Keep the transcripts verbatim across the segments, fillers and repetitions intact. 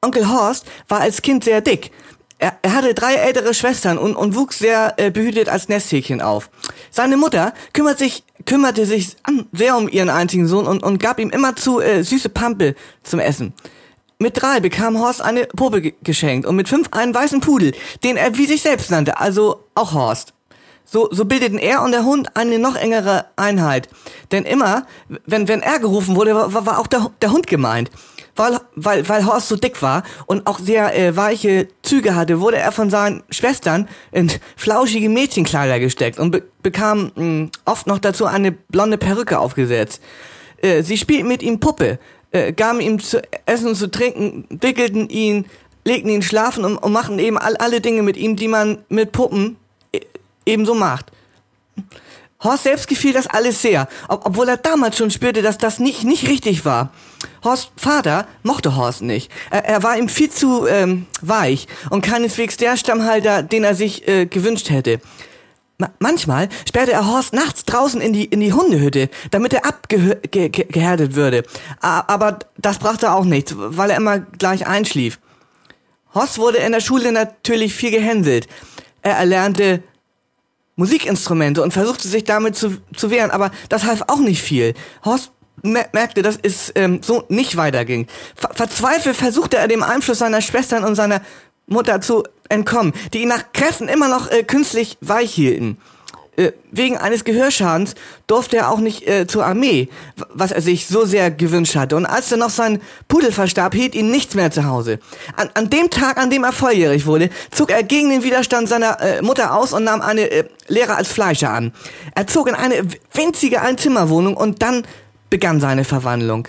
Onkel Horst war als Kind sehr dick. Er, er hatte drei ältere Schwestern und, und wuchs sehr äh, behütet als Nesthäkchen auf. Seine Mutter kümmert sich, kümmerte sich sehr um ihren einzigen Sohn und, und gab ihm immerzu äh, süße Pampe zum Essen. Mit drei bekam Horst eine Puppe ge- geschenkt und mit fünf einen weißen Pudel, den er wie sich selbst nannte, also auch Horst. So, so bildeten er und der Hund eine noch engere Einheit. Denn immer, wenn, wenn er gerufen wurde, war, war auch der, der Hund gemeint. Weil, weil, weil Horst so dick war und auch sehr äh, weiche Züge hatte, wurde er von seinen Schwestern in flauschige Mädchenkleider gesteckt und be- bekam mh, oft noch dazu eine blonde Perücke aufgesetzt. Äh, sie spielten mit ihm Puppe, äh, gaben ihm zu essen und zu trinken, wickelten ihn, legten ihn schlafen und, und machten eben all, alle Dinge mit ihm, die man mit Puppen e- ebenso macht. Horst selbst gefiel das alles sehr, ob, obwohl er damals schon spürte, dass das nicht, nicht richtig war. Horsts Vater mochte Horst nicht. Er, er war ihm viel zu ähm, weich und keineswegs der Stammhalter, den er sich äh, gewünscht hätte. Ma- manchmal sperrte er Horst nachts draußen in die, in die Hundehütte, damit er abgehärtet ge- ge- würde. A- aber das brachte auch nichts, weil er immer gleich einschlief. Horst wurde in der Schule natürlich viel gehänselt. Er erlernte Musikinstrumente und versuchte sich damit zu, zu wehren, aber das half auch nicht viel. Horst mer- merkte, dass es ähm, so nicht weiterging. Ver- verzweifelt versuchte er dem Einfluss seiner Schwestern und seiner Mutter zu entkommen, die ihn nach Kräften immer noch äh, künstlich weich hielten. Äh, wegen eines Gehörschadens durfte er auch nicht äh, zur Armee, w- was er sich so sehr gewünscht hatte. Und als dann noch sein Pudel verstarb, hielt ihn nichts mehr zu Hause. An, an dem Tag, an dem er volljährig wurde, zog er gegen den Widerstand seiner äh, Mutter aus und nahm eine äh, Lehre als Fleischer an. Er zog in eine winzige Einzimmerwohnung und dann begann seine Verwandlung.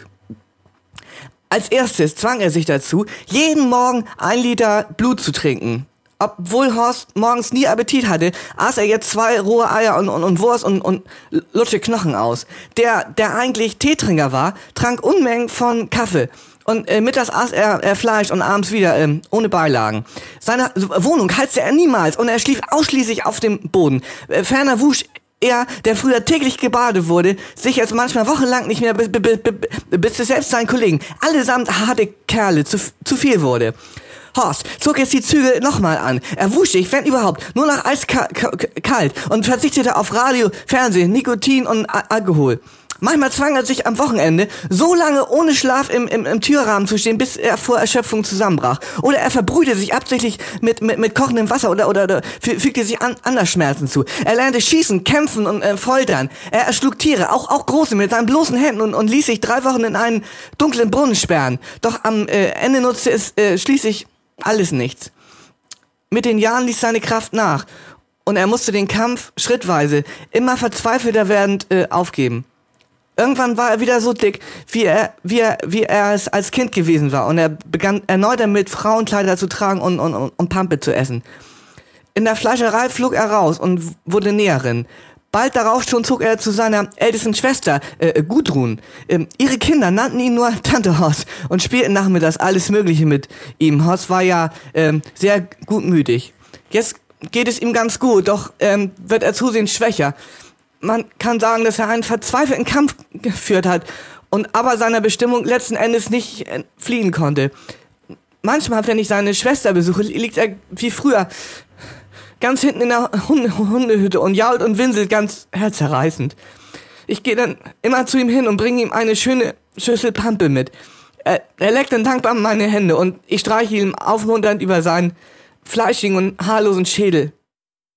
Als erstes zwang er sich dazu, jeden Morgen ein Liter Blut zu trinken. Obwohl Horst morgens nie Appetit hatte, aß er jetzt zwei rohe Eier und, und, und Wurst und, und lutsche Knochen aus. Der, der eigentlich Teetrinker war, trank Unmengen von Kaffee. Und äh, mittags aß er äh, Fleisch und abends wieder, äh, ohne Beilagen. Seine Wohnung heizte er niemals und er schlief ausschließlich auf dem Boden. Äh, ferner wusch er, der früher täglich gebadet wurde, sich jetzt manchmal wochenlang nicht mehr, bis, bis, bis es selbst seinen Kollegen, allesamt harte Kerle, zu, zu viel wurde. Horst zog jetzt die Zügel nochmal an. Er wusch sich, wenn überhaupt, nur noch eiskalt und verzichtete auf Radio, Fernsehen, Nikotin und A- Alkohol. Manchmal zwang er sich am Wochenende, so lange ohne Schlaf im, im, im Türrahmen zu stehen, bis er vor Erschöpfung zusammenbrach. Oder er verbrühte sich absichtlich mit, mit, mit kochendem Wasser oder, oder, oder fü- fügte sich an, anders Schmerzen zu. Er lernte schießen, kämpfen und äh, foltern. Er erschlug Tiere, auch, auch große, mit seinen bloßen Händen und, und ließ sich drei Wochen in einen dunklen Brunnen sperren. Doch am äh, Ende nutzte es äh, schließlich alles nichts. Mit den Jahren ließ seine Kraft nach und er musste den Kampf schrittweise, immer verzweifelter werdend, äh, aufgeben. Irgendwann war er wieder so dick, wie er, wie er, wie er es als Kind gewesen war und er begann erneut damit, Frauenkleider zu tragen und, und, und Pampe zu essen. In der Fleischerei flog er raus und wurde Näherin. Bald darauf schon zog er zu seiner ältesten Schwester, äh, Gudrun. Ähm, ihre Kinder nannten ihn nur Tante Horst und spielten nachmittags alles Mögliche mit ihm. Horst war ja ähm, sehr gutmütig. Jetzt geht es ihm ganz gut, doch ähm, wird er zusehends schwächer. Man kann sagen, dass er einen verzweifelten Kampf geführt hat und aber seiner Bestimmung letzten Endes nicht entfliehen konnte. Manchmal, wenn ich seine Schwester besuche, liegt er wie früher ganz hinten in der Hunde- Hundehütte und jault und winselt ganz herzerreißend. Ich gehe dann immer zu ihm hin und bringe ihm eine schöne Schüssel Pampe mit. Er, er leckt dann dankbar meine Hände und ich streiche ihm aufmunternd über seinen fleischigen und haarlosen Schädel.